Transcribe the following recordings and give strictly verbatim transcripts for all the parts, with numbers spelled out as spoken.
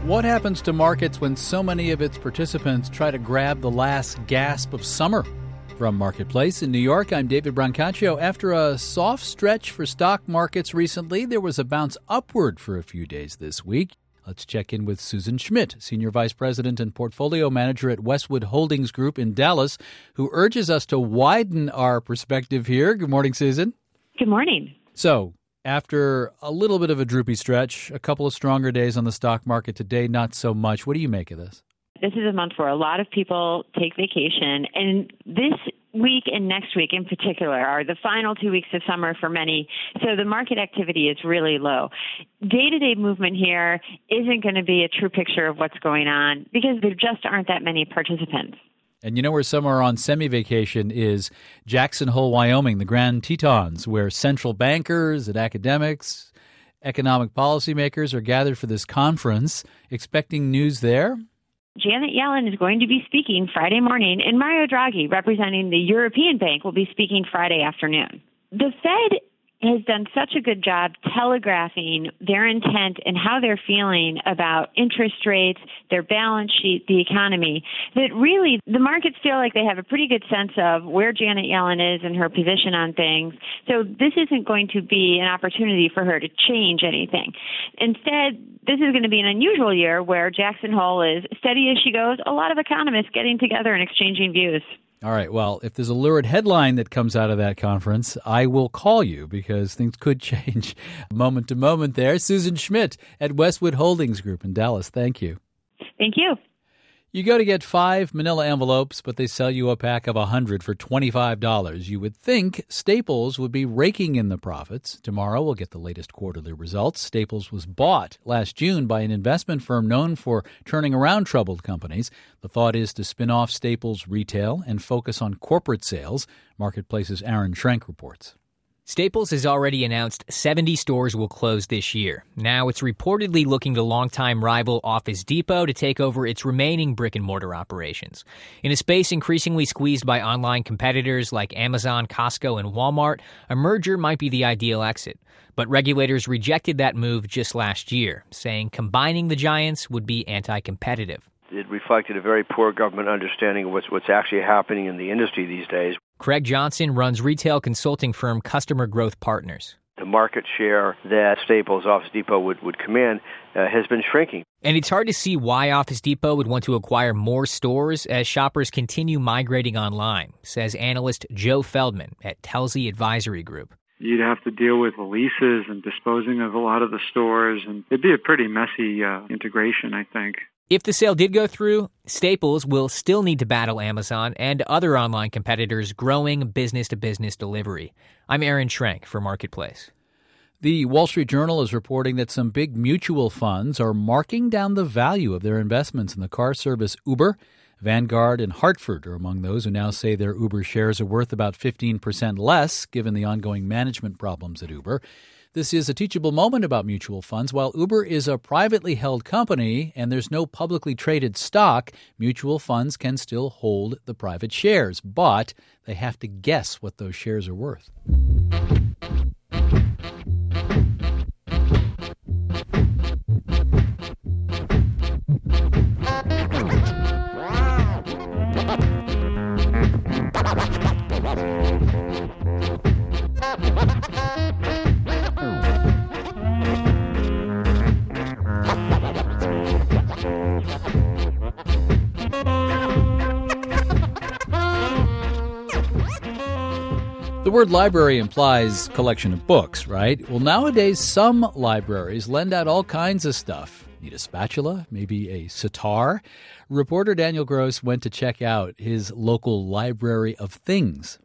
What happens to markets when so many of its participants try to grab the last gasp of summer? From Marketplace in New York, I'm David Brancaccio. After a soft stretch for stock markets recently, there was a bounce upward for a few days this week. Let's check in with Susan Schmidt, Senior Vice President and Portfolio Manager at Westwood Holdings Group in Dallas, who urges us to widen our perspective here. Good morning, Susan. Good morning. So, after a little bit of a droopy stretch, a couple of stronger days on the stock market today, not so much. What do you make of this? This is a month where a lot of people take vacation, and this week and next week in particular are the final two weeks of summer for many, so the market activity is really low. Day-to-day movement here isn't going to be a true picture of what's going on because there just aren't that many participants. And you know where some are on semi-vacation is Jackson Hole, Wyoming, the Grand Tetons, where central bankers and academics, economic policymakers are gathered for this conference. Expecting news there? Janet Yellen is going to be speaking Friday morning, and Mario Draghi, representing the European Bank, will be speaking Friday afternoon. The Fed has done such a good job telegraphing their intent and how they're feeling about interest rates, their balance sheet, the economy, that really the markets feel like they have a pretty good sense of where Janet Yellen is and her position on things. So this isn't going to be an opportunity for her to change anything. Instead, this is going to be an unusual year where Jackson Hole is steady as she goes, a lot of economists getting together and exchanging views. All right. Well, if there's a lurid headline that comes out of that conference, I will call you because things could change moment to moment there. Susan Schmidt at Westwood Holdings Group in Dallas. Thank you. Thank you. You go to get five manila envelopes, but they sell you a pack of one hundred for twenty-five dollars. You would think Staples would be raking in the profits. Tomorrow we'll get the latest quarterly results. Staples was bought last June by an investment firm known for turning around troubled companies. The thought is to spin off Staples retail and focus on corporate sales. Marketplace's Aaron Schrenk reports. Staples has already announced seventy stores will close this year. Now it's reportedly looking to longtime rival Office Depot to take over its remaining brick-and-mortar operations. In a space increasingly squeezed by online competitors like Amazon, Costco, and Walmart, a merger might be the ideal exit. But regulators rejected that move just last year, saying combining the giants would be anti-competitive. It reflected a very poor government understanding of what's, what's actually happening in the industry these days. Craig Johnson runs retail consulting firm Customer Growth Partners. The market share that Staples, Office Depot would, would command uh, has been shrinking. And it's hard to see why Office Depot would want to acquire more stores as shoppers continue migrating online, says analyst Joe Feldman at Telsey Advisory Group. You'd have to deal with the leases and disposing of a lot of the stores, and it'd be a pretty messy uh, integration, I think. If the sale did go through, Staples will still need to battle Amazon and other online competitors' growing business-to-business delivery. I'm Aaron Schrenk for Marketplace. The Wall Street Journal is reporting that some big mutual funds are marking down the value of their investments in the car service Uber. Vanguard and Hartford are among those who now say their Uber shares are worth about fifteen percent less, given the ongoing management problems at Uber. This is a teachable moment about mutual funds. While Uber is a privately held company and there's no publicly traded stock, mutual funds can still hold the private shares, but they have to guess what those shares are worth. The word library implies collection of books, right? Well, nowadays, some libraries lend out all kinds of stuff. Need a spatula? Maybe a sitar? Reporter Daniel Gross went to check out his local library of things.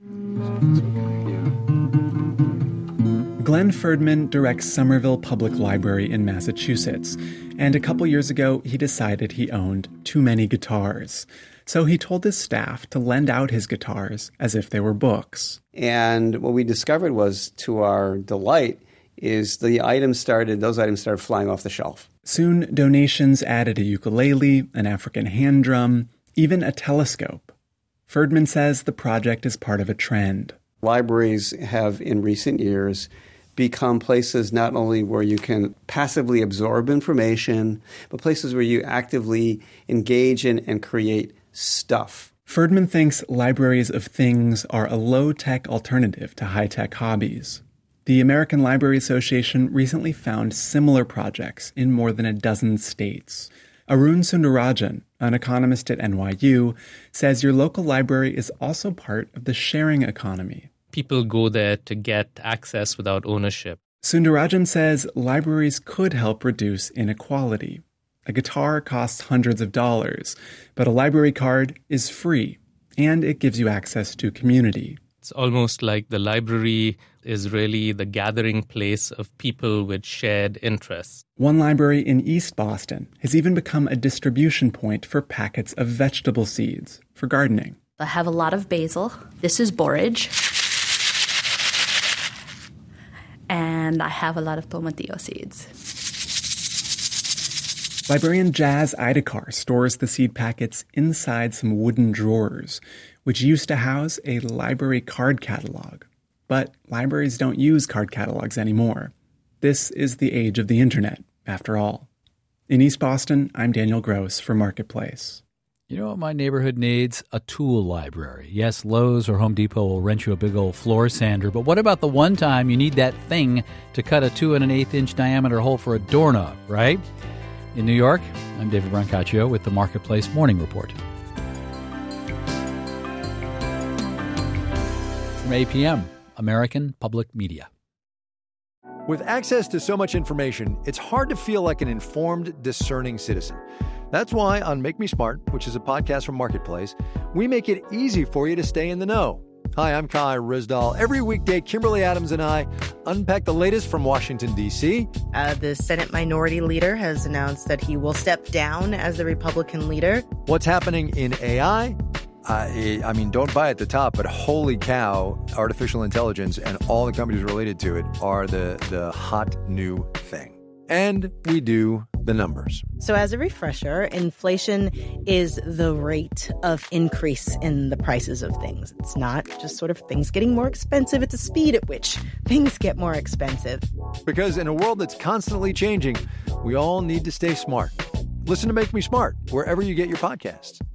Glenn Ferdman directs Somerville Public Library in Massachusetts, and a couple years ago, he decided he owned too many guitars. So he told his staff to lend out his guitars as if they were books. And what we discovered was, to our delight, is the items started, those items started flying off the shelf. Soon, donations added a ukulele, an African hand drum, even a telescope. Ferdman says the project is part of a trend. Libraries have, in recent years, become places not only where you can passively absorb information, but places where you actively engage in and create stuff. Ferdman thinks libraries of things are a low-tech alternative to high-tech hobbies. The American Library Association recently found similar projects in more than a dozen states. Arun Sundarajan, an economist at N Y U, says your local library is also part of the sharing economy. People go there to get access without ownership. Sundarajan says libraries could help reduce inequality. A guitar costs hundreds of dollars, but a library card is free, and it gives you access to community. It's almost like the library is really the gathering place of people with shared interests. One library in East Boston has even become a distribution point for packets of vegetable seeds for gardening. I have a lot of basil. This is borage. And I have a lot of tomatillo seeds. Librarian Jazz Idekar stores the seed packets inside some wooden drawers, which used to house a library card catalog. But libraries don't use card catalogs anymore. This is the age of the internet, after all. In East Boston, I'm Daniel Gross for Marketplace. You know what my neighborhood needs? A tool library. Yes, Lowe's or Home Depot will rent you a big old floor sander, but what about the one time you need that thing to cut a two and an eighth inch diameter hole for a doorknob, right? In New York, I'm David Brancaccio with the Marketplace Morning Report. From A P M, American Public Media. With access to so much information, it's hard to feel like an informed, discerning citizen. That's why on Make Me Smart, which is a podcast from Marketplace, we make it easy for you to stay in the know. Hi, I'm Kai Rizdal. Every weekday, Kimberly Adams and I unpack the latest from Washington, D C. Uh, the Senate Minority Leader has announced that he will step down as the Republican leader. What's happening in A I? Uh, I mean, don't buy at the top, but holy cow, artificial intelligence and all the companies related to it are the, the hot new thing. And we do the numbers. So as a refresher, inflation is the rate of increase in the prices of things. It's not just sort of things getting more expensive. It's a speed at which things get more expensive. Because in a world that's constantly changing, we all need to stay smart. Listen to Make Me Smart wherever you get your podcasts.